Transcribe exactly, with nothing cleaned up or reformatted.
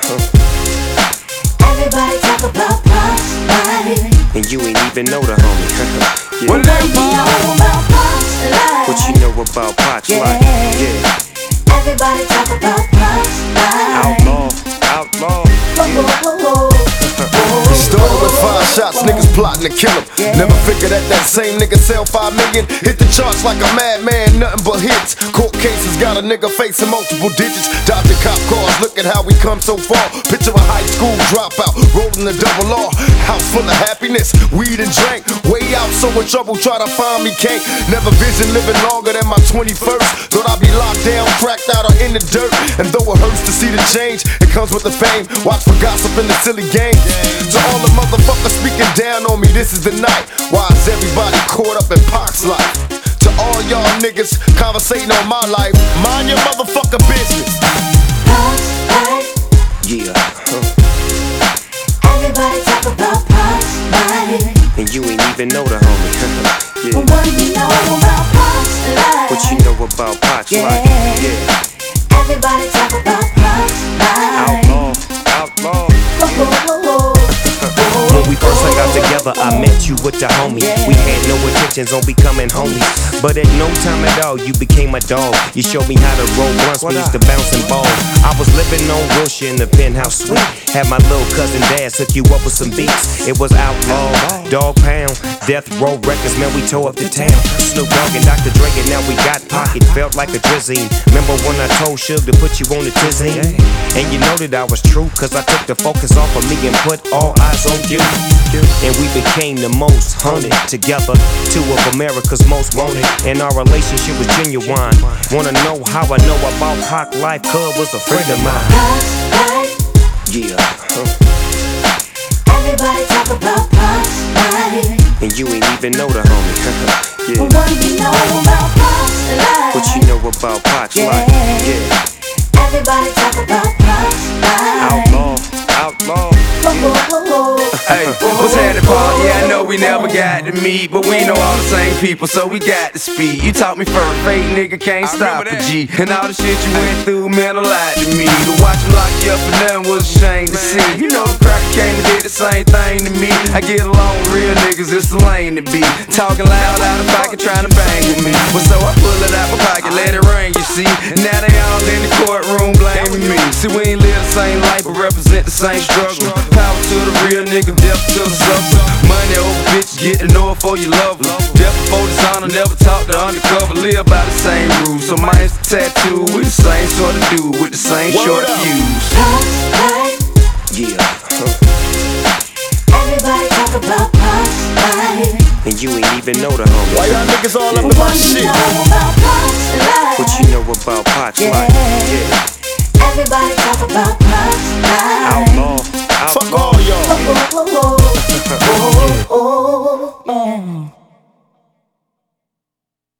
Everybody talk about Pac's life, and you ain't even know the homie. Yeah. What do you know about Pac's life? What you know about Pac's Yeah. life? Yeah. Everybody talk about Pac's life. Outlaw, outlaw. Whoa, whoa, whoa, whoa. Started with five shots, niggas plotting to kill him. Never figured that that same nigga sell five million. Hit the charts like a madman, nothing but hits. Court cases got a nigga facing multiple digits. Dodging cop cars, look at how we come so far. Picture a high school dropout, rolling the double R. House full of happiness, weed and drink. Way out, so in trouble, try to find me, can't. Never vision living longer than my twenty-first. Thought I'd be locked down, cracked out, or in the dirt. And though it hurts to see the change, it comes with the fame. Watch for gossip in the silly game. To all the motherfuckers speaking down on me, this is the night. Why is everybody caught up in Pac's life? To all y'all niggas conversating on my life, mind your motherfucking business. Pac's life. Yeah. Everybody talk about Pac's life, And you ain't even know the homie. Yeah. What do you know about Pac's life? What you know about Pac's Yeah. life? Yeah. Everybody talk about Pac's life. Outlaw, outlaw. Whoa, whoa, whoa, whoa. When we first hung out together, I met you with the homie. We had no intentions on becoming homies, but at no time at all you became a dog. You showed me how to roll blunts, we used to bounce and ball. I was living on Wilshire in the penthouse suite. Had my little cousin Daz hook you up with some beats. It was Outlaw, Dog Pound, Death Row Records, man, we tore up the town. Snoop Dogg and Doctor Dre, and now we got Pocket. Felt like a drizzy. Remember when I told Suge to put you on the tizzy? And you know that I was true, cause I took the focus off of me and put all eyes on you. And we became the most hunted together, two of America's most wanted. And our relationship was genuine. Wanna know how I know about Pac life? Cub was a friend of mine. Pac's life. Yeah. Everybody talk about Pac's life, And you ain't even know the homie. Yeah. What do you know about Pac's life? What you know about Pac's life? Yeah. Everybody talk about Pac's life. Outlaw, outlaw. Whoa, whoa, whoa, whoa. Hey, what's happening, Paul? Yeah, I know we never got to meet, but we know all the same people, so we got to speak. You taught me first, fake nigga can't stop a G. And all the shit you went through meant a lot to me. To watch him lock you up and nothing was a shame to see. You know the cracker came and did the same thing to me. I get along with real niggas, it's the lane to be. Talking loud out of pocket, trying to bang with me. Well, so I pull it out my pocket, let it ring, you see. Now they all in the courtroom blaming me. See, we ain't live the same life, but represent the same struggle. Power to the real nigga, death to the sucker. Money over bitches, get to know it for you love her. Death before dishonor, never talk to undercover. Live by the same rules, so mine's the tattoo. We the same sort of dude with the same short fuse. Pac's life. Yeah. Everybody talk about Pac's life, And you ain't even know the homie. Why y'all niggas all up in my What do you shit? know about Pac's life? What you know about Pac's life? Yeah. Everybody talk about Pac's life.